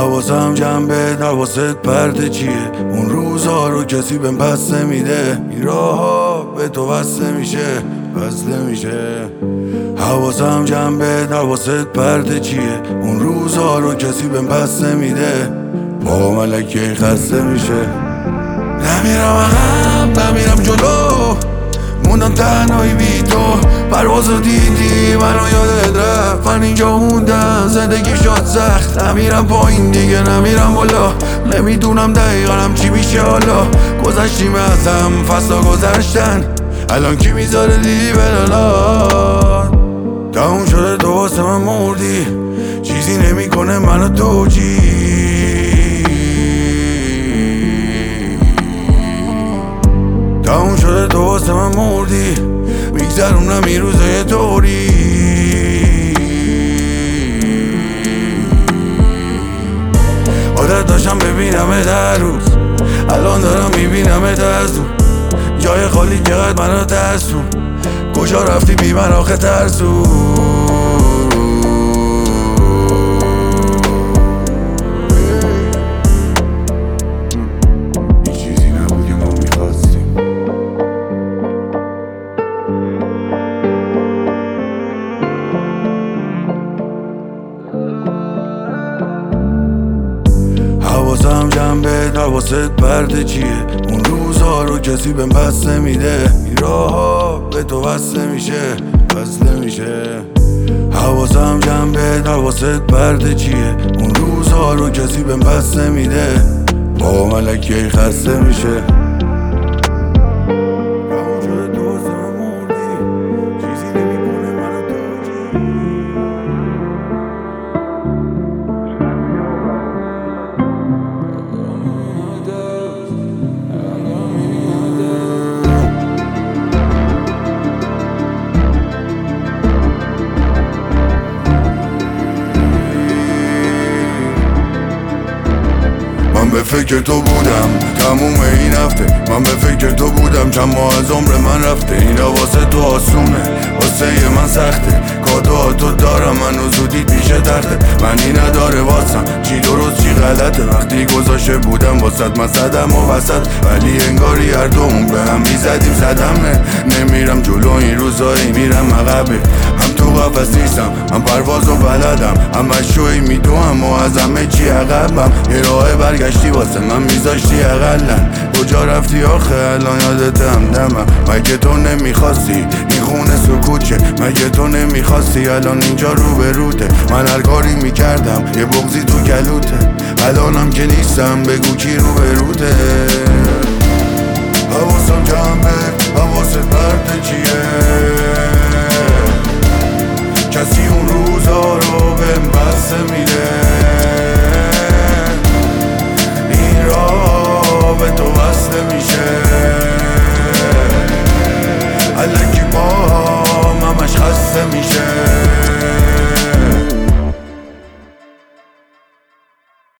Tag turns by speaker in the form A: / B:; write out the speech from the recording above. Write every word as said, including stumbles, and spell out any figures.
A: حواسم جنبه حواست پرده چیه؟ اون روزا رو کسی بهم پس نمیده، این راه ها به تو وصله میشه وصله میشه. حواسم جنبه حواست پرده چیه؟ اون روزا رو کسی بهم پس نمیده، با ملکه خسته میشه. نمیرم عقب نمیرم جلو، موندم تنهایی بی تو. پروازو دیدی منو یادت رفت، من اینجا موندم زندگی شد سخت. نمیرم پایین دیگه نمیرم بالا، نمیدونم دقیقا چی میشه حالا. گذشتیم ازم فصلا گذشتن، الان کی میذاره لیبرالات؟ تموم شده تو واسه من مردی، چیزی نمیکنه منو توجی. تموم شده تو واسه من مردی، میگذرونم این روزای طوری. عادت داشتم ببینمت هر روز، الان دارم میبینمت از دور. جای خالی چقدر منو ترسون، کجا رفتی بی من آخه ترسون؟ این چیزی نبود که ما میخواستیم. حواسم جنبه حواست پرده چیه؟ اون روزا رو کسی بهم پس نمیده، این راه ها به تو وصله میشه وصله میشه. حواسم جنبه حواست پرده چیه؟ اون روزا رو کسی بهم پس نمیده، با ملکه خسته میشه. من به فکر تو بودم تموم این هفته، من به فکر تو بودم چند ماه از عمر من رفته. اینا واسه تو آسونه واسه من سخته، کادوها تو دارم منو زودی پیش تخته. منی نداره واسم چی درست چی غلطه، وقتی گذاشته بودم واسط من صدم و وسط، ولی انگاری هر دومون به هم میزدیم صدمه. نمیرم جلو این روزایی میرم عقبه، هم تو قفس نیستم هم پروازو بلدم، هم مشوی میدوهم و از همه چی عقبم. یه راه برگشتی واسه من میذاشتی اقلن، کجا رفتی آخه الان یادت همدمم؟ مگه تو نمیخواستی این خونه سکوت؟ مگه تو نمیخواستی الان اینجا رو به روته؟ من هر کاری میکردم یه بغضی تو گلوته، الانم که نیستم بگو کی رو به روته.